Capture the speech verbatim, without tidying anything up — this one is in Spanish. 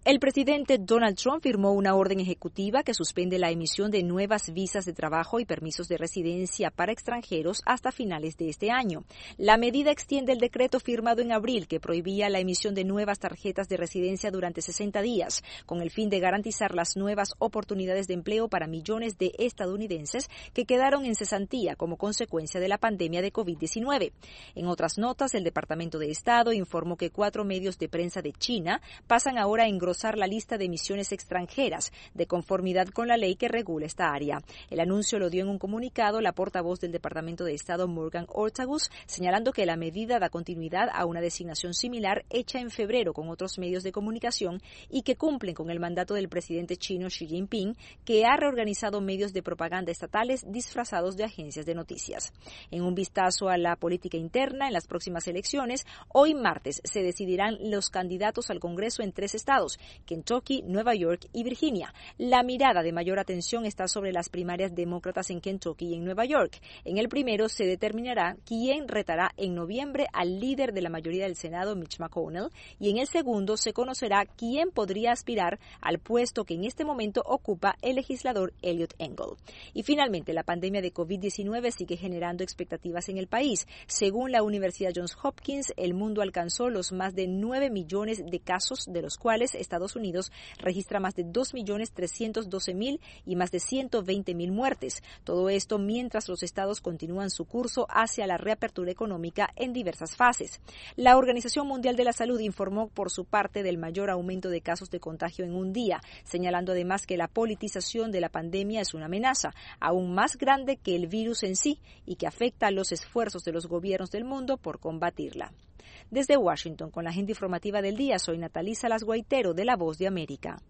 El presidente Donald Trump firmó una orden ejecutiva que suspende la emisión de nuevas visas de trabajo y permisos de residencia para extranjeros hasta finales de este año. La medida extiende el decreto firmado en abril que prohibía la emisión de nuevas tarjetas de residencia durante sesenta días, con el fin de garantizar las nuevas oportunidades de empleo para millones de estadounidenses que quedaron en cesantía como consecuencia de la pandemia de COVID diecinueve. En otras notas, el Departamento de Estado informó que cuatro medios de prensa de China pasan ahora a engrosar la lista de emisiones extranjeras, de conformidad con la ley que regula esta área. El anuncio lo dio en un comunicado la portavoz del Departamento de Estado Morgan Ortagus, señalando que la medida da continuidad a una designación similar hecha en febrero con otros medios de comunicación y que cumplen con el mandato del presidente chino Xi Jinping, que ha reorganizado medios de propaganda estatales disfrazados de agencias de noticias. En un vistazo a la política interna en las próximas elecciones, hoy martes se decidirán los candidatos al Congreso en tres estados, Kentucky, Nueva York y Virginia. La mirada de mayor atención está sobre las primarias demócratas en Kentucky y en Nueva York. En el primero se determinará quién retará en noviembre al líder de la mayoría del Senado, Mitch McConnell, y en el segundo se conocerá quién podría aspirar al puesto que en este momento ocupa el legislador Eliot Engel. Y finalmente, la pandemia de COVID diecinueve sigue generando expectativas en el país. Según la Universidad Johns Hopkins, el mundo alcanzó los más de nueve millones de casos, de los cuales Estados Unidos registra más de dos millones trescientos doce mil y más de ciento veinte mil muertes. Todo esto mientras los estados continúan su curso hacia la reapertura económica en diversas fases. La Organización Mundial de la Salud informó por su parte del mayor aumento de casos de contagio en un día, señalando además que la politización de la pandemia es una amenaza aún más grande que el virus en sí y que afecta a los esfuerzos de los gobiernos del mundo por combatirla. Desde Washington, con la agenda informativa del día, soy Natalí Salas Guaitero de La Voz de América.